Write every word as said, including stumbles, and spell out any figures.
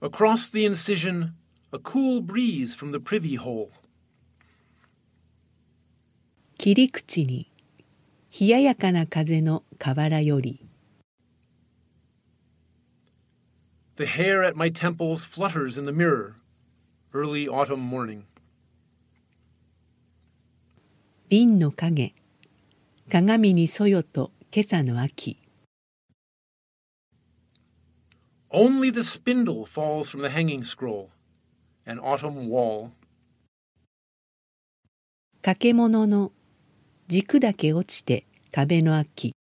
Across the incision, a cool breeze from the privy hole. 切り口に冷ややかな風の河原より。 The hair at my temples flutters in the mirror, early autumn morning. 瓶の影、鏡にそよと今朝の秋。 Only the spindle falls from the hanging scroll, an autumn wall. 掛物の軸だけ落ちて壁の秋。